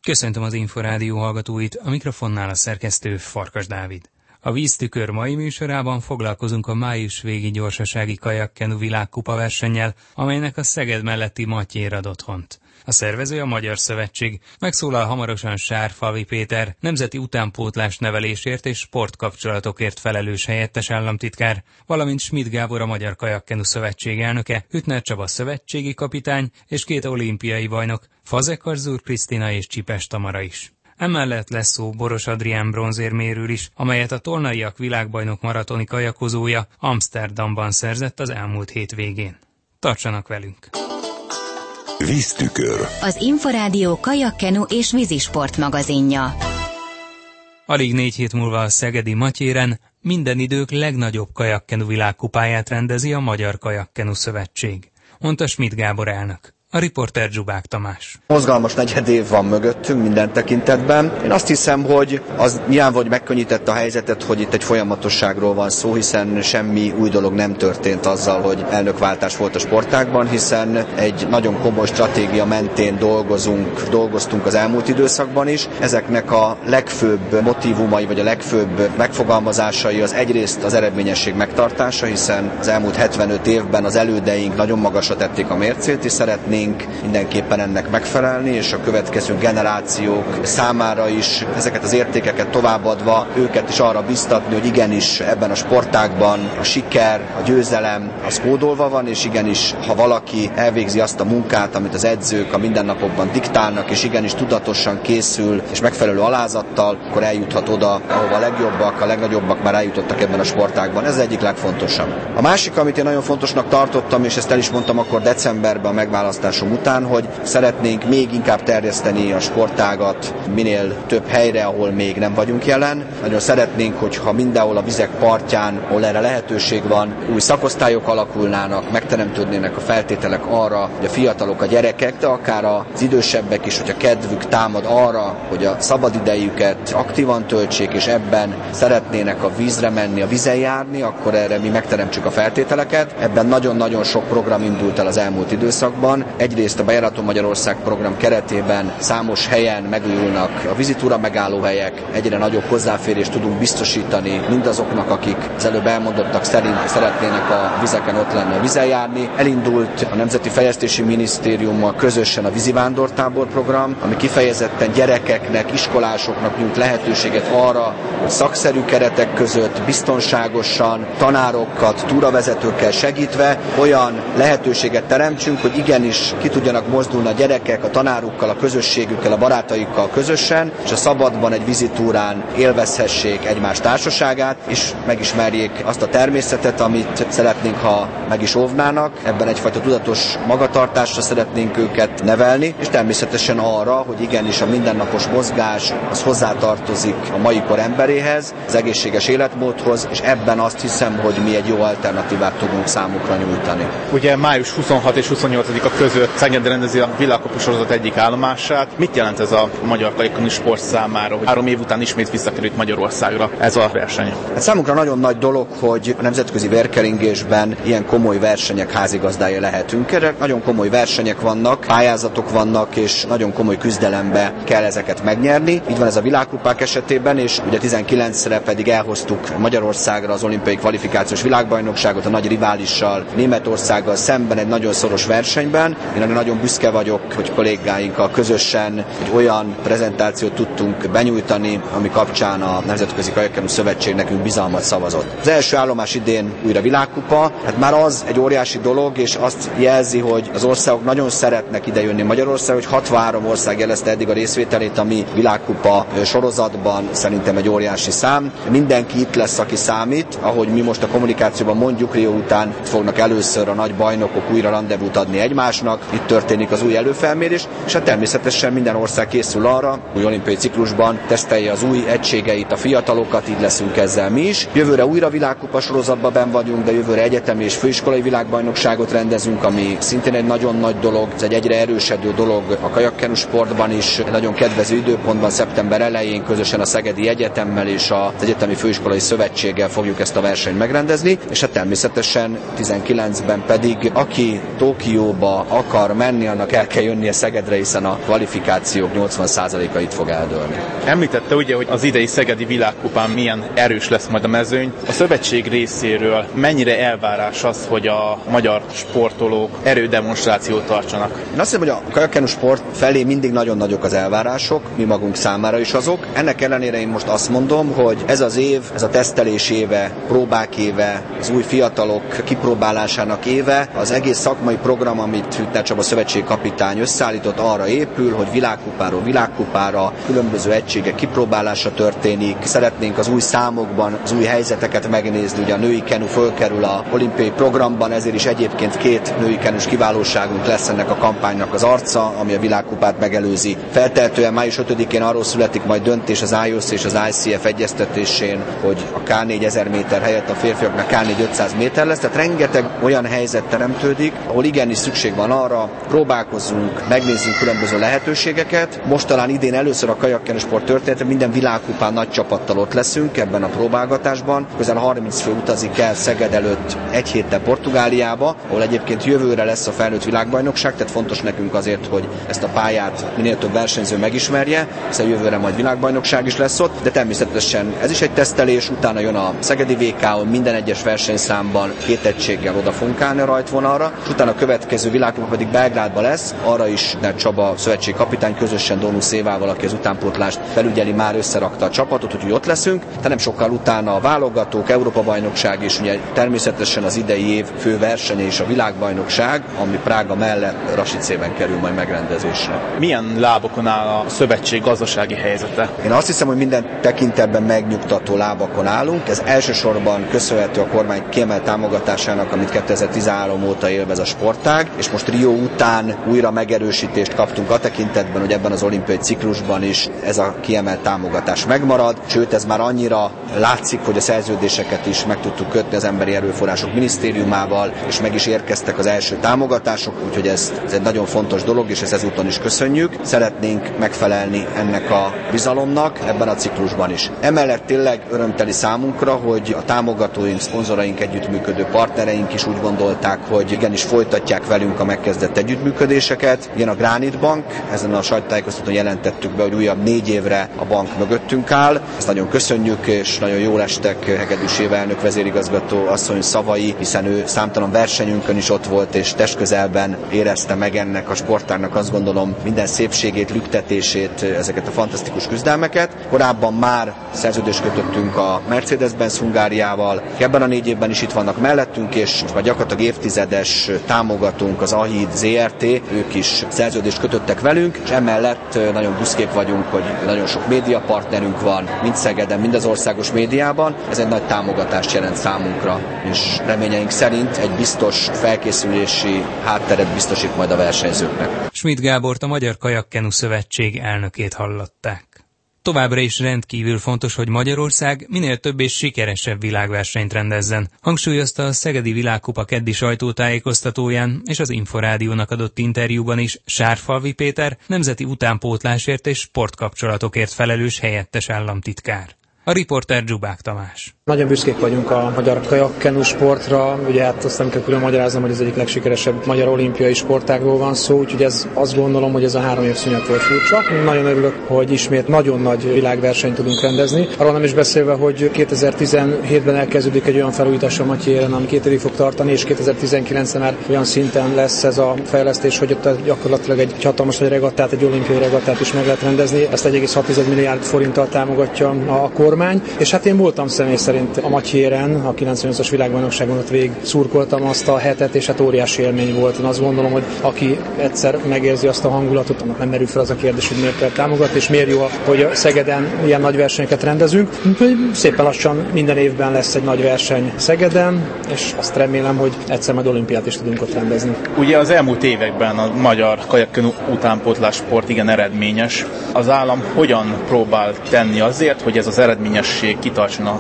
Köszöntöm az Inforádió hallgatóit, a mikrofonnál a szerkesztő Farkas Dávid. A Víztükör mai műsorában foglalkozunk a május végi gyorsasági kajakkenu világkupa versennyel, amelynek a Szeged melletti Matyér ad otthont. A szervező a Magyar Szövetség, megszólal hamarosan Sárfalvi Péter, nemzeti utánpótlás nevelésért és sportkapcsolatokért felelős helyettes államtitkár, valamint Schmidt Gábor a Magyar Kajakkenu Szövetség elnöke, Hüttner Csaba szövetségi kapitány és két olimpiai bajnok, Fazekas Zúr Krisztina és Csipes Tamara is. Emellett lesz szó Boros Adrián bronzérmérőről is, amelyet a tolnaiak világbajnok maratoni kajakozója Amsterdamban szerzett az elmúlt hét végén. Tartsanak velünk! Víztükör. Az Inforádió kajakkenu és vízisport magazinja. Alig 4 hét múlva a szegedi Matyéren minden idők legnagyobb kajakkenu világkupáját rendezi a Magyar Kajakkenu Szövetség, mondta Schmidt Gábor elnök. A riporter Zsubák Tamás. Mozgalmas negyed év van mögöttünk minden tekintetben. Én azt hiszem, hogy az nyilván megkönnyítette a helyzetet, hogy itt egy folyamatosságról van szó, hiszen semmi új dolog nem történt azzal, hogy elnökváltás volt a sportágban, hiszen egy nagyon komoly stratégia mentén dolgoztunk az elmúlt időszakban is. Ezeknek a legfőbb motívumai, vagy a legfőbb megfogalmazásai az egyrészt az eredményesség megtartása, hiszen az elmúlt 75 évben az elődeink nagyon magasra tették a mércét, és szeretnénk mindenképpen ennek megfelelni, és a következő generációk számára is ezeket az értékeket továbbadva őket is arra biztatni, hogy igenis ebben a sportágban a siker, a győzelem az kódolva van, és igenis, ha valaki elvégzi azt a munkát, amit az edzők a mindennapokban diktálnak, és igenis tudatosan készül, és megfelelő alázattal, akkor eljuthat oda, ahova a legnagyobbak már eljutottak ebben a sportágban. Ez az egyik legfontosabb. A másik, amit én nagyon fontosnak tartottam, és ezt el is mondtam akkor decemberben a megválasztás után, hogy szeretnénk még inkább terjeszteni a sportágat minél több helyre, ahol még nem vagyunk jelen. Nagyon szeretnénk, hogyha mindenhol a vizek partján, ahol erre lehetőség van, új szakosztályok alakulnának, megteremtődnének a feltételek arra, hogy a fiatalok, a gyerekek, de akár az idősebbek is, hogyha kedvük támad arra, hogy a szabadidejüket aktívan töltsék, és ebben szeretnének a vízre menni, a vízen járni, akkor erre mi megteremtsük a feltételeket. Ebben nagyon-nagyon sok program indult el az elmúlt időszakban. Egyrészt a Bejárható Magyarország program keretében számos helyen megújulnak a vízitúra megállóhelyek, egyre nagyobb hozzáférést tudunk biztosítani mindazoknak, akik az előbb elmondottak szerint szeretnének a vizeken ott lenni, a vízen járni. Elindult a Nemzeti Fejlesztési Minisztériummal közösen a vízivándortábor program, ami kifejezetten gyerekeknek, iskolásoknak nyújt lehetőséget arra, hogy szakszerű keretek között biztonságosan tanárokat, túravezetőkkel segítve olyan lehetőséget teremtsünk, hogy igenis ki tudjanak mozdulni a gyerekek a tanárukkal, a közösségükkel, a barátaikkal közösen, és a szabadban egy vízitúrán élvezhessék egymás társaságát, és megismerjék azt a természetet, amit szeretnénk, ha meg is óvnának. Ebben egyfajta tudatos magatartásra szeretnénk őket nevelni, és természetesen arra, hogy igenis a mindennapos mozgás az hozzátartozik a mai kor emberéhez, az egészséges életmódhoz, és ebben azt hiszem, hogy mi egy jó alternatívát tudunk számukra nyújtani. Ugye május 26 és 28-a között Szeged rendezi a világkupa sorozat egyik állomását. Mit jelent ez a magyar kajakkenu sport számára, hogy 3 év után ismét visszakerült Magyarországra ez a verseny? Hát számunkra nagyon nagy dolog, hogy a nemzetközi vérkeringésben ilyen komoly versenyek házigazdája lehetünk. Erre nagyon komoly versenyek vannak, pályázatok vannak, és nagyon komoly küzdelembe kell ezeket megnyerni. Így van ez a világkupák esetében, és ugye 19-re pedig elhoztuk Magyarországra az olimpiai kvalifikációs világbajnokságot a nagy riválissal, Németországgal szemben egy nagyon szoros versenyben. Én nagyon büszke vagyok, hogy kollégáinkkal közösen egy olyan prezentációt tudtunk benyújtani, ami kapcsán a Nemzetközi Kajakkenu Szövetség nekünk bizalmat szavazott. Az első állomás idén újra világkupa, hát már az egy óriási dolog, és azt jelzi, hogy az országok nagyon szeretnek idejönni Magyarországra, hogy 63 ország jelezte eddig a részvételét, ami világkupa sorozatban szerintem egy óriási szám. Mindenki itt lesz, aki számít, ahogy mi most a kommunikációban mondjuk, Rio után fognak először a nagy bajnokok újra randevút adni egymásnak, itt történik az új előfelmérés, és hát természetesen minden ország készül arra, új olimpiai ciklusban tesztelje az új egységeit, a fiatalokat, így leszünk ezzel mi is. Jövőre újra világkupa sorozatban benn vagyunk, de jövőre egyetemi és főiskolai világbajnokságot rendezünk, ami szintén egy nagyon nagy dolog, ez egy egyre erősödő dolog a kajakkenu sportban is, egy nagyon kedvező időpontban, szeptember elején közösen a Szegedi Egyetemmel és az Egyetemi Főiskolai Szövetséggel fogjuk ezt a versenyt megrendezni, és hát természetesen 19-ben pedig aki Tokióba akar menni, annak el kell jönnie Szegedre, hiszen a kvalifikációk 80%-a itt fog eldőlni. Említette ugye, hogy az idei szegedi világkupán milyen erős lesz majd a mezőny. A szövetség részéről mennyire elvárás az, hogy a magyar sportolók erődemonstrációt tartsanak? Én azt hiszem, hogy a kajakkenu sport felé mindig nagyon nagyok az elvárások, mi magunk számára is azok. Ennek ellenére én most azt mondom, hogy ez az év, ez a tesztelés éve, próbák éve, az új fiatalok kipróbálásának éve, az egész szakmai program, amit Hüttner Csaba szövetségkapitány összeállított, arra épül, hogy világkupáról világkupára különböző egységek kipróbálása történik. Szeretnénk az új számokban az új helyzeteket megnézni, ugye a női kenu fölkerül a olimpiai programban, ezért is egyébként 2 női kenus kiválóságunk lesz ennek a kampánynak az arca, ami a világkupát megelőzi. Feltehetően május 5-én arról születik majd döntés az IOC és az ICF egyeztetésén, hogy a K4 1000 méter helyett a férfiaknak K4 500 méter lesz, tehát rengeteg olyan helyzet teremtődik, ahol igenis szükség van arra, próbálkozzunk, megnézzünk különböző lehetőségeket. Most talán idén először a kajakkenu sport történetben minden világkupán nagy csapattal ott leszünk ebben a próbálgatásban. Közel 30 fő utazik el Szeged előtt egy héttel Portugáliába, ahol egyébként jövőre lesz a felnőtt világbajnokság, tehát fontos nekünk azért, hogy ezt a pályát minél több versenyző megismerje, hiszen jövőre majd világbajnokság is lesz ott, de természetesen ez is egy tesztelés, utána jön a szegedi VK, ahol minden egyes versenyszámban 2 egységgel oda fogunk állni a rajtvonalra, és utána a következő világkupa pedig Belgrádban lesz, arra is Csaba szövetségkapitány közösen Dónusz Évával, aki az utánpótlást felügyeli, már összerakta a csapatot, úgyhogy ott leszünk, de nem sokkal utána a válogatók, Európa-bajnokság és ugye természetesen az idei év fő versenye és a világbajnokság, ami Prága mellett Rasicében kerül majd megrendezésre. Milyen lábokon áll a szövetség gazdasági helyzete? Én azt hiszem, hogy minden tekintetben megnyugtató lábakon állunk. Ez elsősorban köszönhető a kormány kiemelt támogatásának, amit 2013 óta élvez a sportág, és most Rio után újra megerősítést kaptunk a tekintetben, hogy ebben az olimpiai ciklusban is ez a kiemelt támogatás megmarad, sőt ez már annyira látszik, hogy a szerződéseket is meg tudtuk kötni az Emberi Erőforrások Minisztériumával, és meg is érkeztek az első támogatások, úgyhogy ez egy nagyon fontos dolog, és ezt ezúton is köszönjük. Szeretnénk megfelelni ennek a bizalomnak ebben a ciklusban is. Emellett tényleg örömteli számunkra, hogy a támogatóink, szponzoraink, együttműködő partnereink is úgy gondolták, hogy igenis folytatják velünk a megkezdett együttműködéseket. Igen, a Granit Bank, ezen a sajtótájékoztatón jelentettük be, hogy újabb 4 évre a bank mögöttünk áll. Ezt nagyon köszönjük, és nagyon jól estek Hegedűs Éva elnök vezérigazgató asszony szavai, hiszen ő számtalan versenyünkön is ott volt, és testközelben érezte meg ennek a sportágnak, azt gondolom, minden szépségét, lüktetését, ezeket a fantasztikus küzdelmeket. Korábban már szerződést kötöttünk a Mercedes-Benz Hungáriával, ebben a 4 évben is itt vannak mellettünk, és már gyakorlatilag évtizedes támogatónk az AHID ZRT, ők is szerződést kötöttek velünk, és emellett nagyon büszkék vagyunk, hogy nagyon sok médiapartnerünk van, mind Szegeden, mind az országos médiában. Ez egy nagy támogatást jelent számunkra, és reményeink szerint egy biztos felkészülési hátteret biztosít majd a versenyzőknek. Schmidt Gábort, a Magyar Kajakkenu Szövetség elnökét hallották. Továbbra is rendkívül fontos, hogy Magyarország minél több és sikeresebb világversenyt rendezzen, hangsúlyozta a Szegedi Világkupa keddi sajtótájékoztatóján és az Inforádiónak adott interjúban is Sárfalvi Péter, nemzeti utánpótlásért és sportkapcsolatokért felelős helyettes államtitkár. A riporter Zsubák Tamás. Nagyon büszkék vagyunk a magyar kajakkenu sportra, ugye hát azt nem kell külön magyaráznom, hogy ez egyik legsikeresebb magyar olimpiai sportágról van szó, úgyhogy azt gondolom, hogy ez a 3 év szünet volt furcsa. Nagyon örülök, hogy ismét nagyon nagy világversenyt tudunk rendezni. Arról nem is beszélve, hogy 2017-ben elkezdődik egy olyan felújítás a Matyéren, ami 2 évig fog tartani, és 2019-ben már olyan szinten lesz ez a fejlesztés, hogy ott gyakorlatilag egy hatalmas nagy regattát, egy olimpiai regattát is meg lehet rendezni. Ezt 1,6 milliárd forinttal támogatja a kormány, és hát én voltam személy szerint a Matyéren, a 98-as világbajnokságon ott végig szurkoltam azt a hetet, és hát óriási élmény volt. Én azt gondolom, hogy aki egyszer megérzi azt a hangulatot, annak nem merül fel az a kérdés, hogy miért kell támogatni, és miért jó, hogy Szegeden ilyen nagy versenyeket rendezünk. Szépen lassan minden évben lesz egy nagy verseny Szegeden, és azt remélem, hogy egyszer majd olimpiát is tudunk ott rendezni. Ugye az elmúlt években a magyar kajakkenu utánpótlás sport igen eredményes. Az állam hogyan próbál tenni azért, hogy ez az eredményesség kitartson a jövő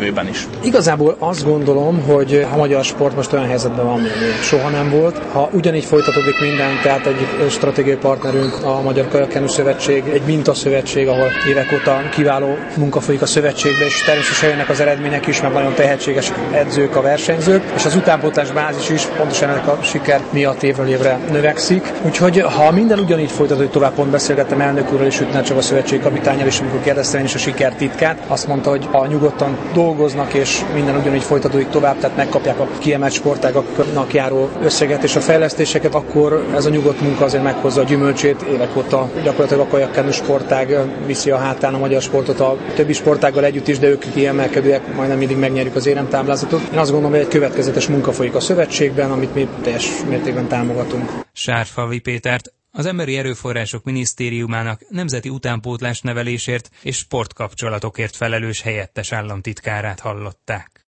jövőben is? Igazából azt gondolom, hogy a magyar sport most olyan helyzetben van, még soha nem volt. Ha ugyanígy folytatódik minden, tehát egy stratégiai partnerünk a Magyar Kajakkenu Szövetség, egy mintaszövetség, ahol évek óta kiváló munka folyik a szövetségbe, és természetesen jönnek az eredmények is, mert nagyon tehetséges edzők a versenyzők, és az utánpótlás bázis is pontosan ennek a siker miatt évről évre növekszik. Úgyhogy ha minden ugyanígy folytatódik tovább, pont beszélgettem elnök úrral és Ütner Csaba szövetség kapitánnyal, és amikor kérdeztem én is a siker titkát, azt mondta, hogy a nyugodtan dolgoznak, és minden ugyanígy folytatódik tovább, tehát megkapják a kiemelt sportágaknak járó összeget és a fejlesztéseket, akkor ez a nyugodt munka azért meghozza a gyümölcsét. Évek óta gyakorlatilag a kajakkenu sportág viszi a hátán a magyar sportot a többi sportággal együtt is, de ők kiemelkedőek, majdnem mindig megnyerjük az éremtáblázatot. Én azt gondolom, hogy egy következetes munka folyik a szövetségben, amit mi teljes mértékben támogatunk. Sárfalvi Pétert, az Emberi Erőforrások Minisztériumának nemzeti utánpótlás nevelésért és sportkapcsolatokért felelős helyettes államtitkárát hallották.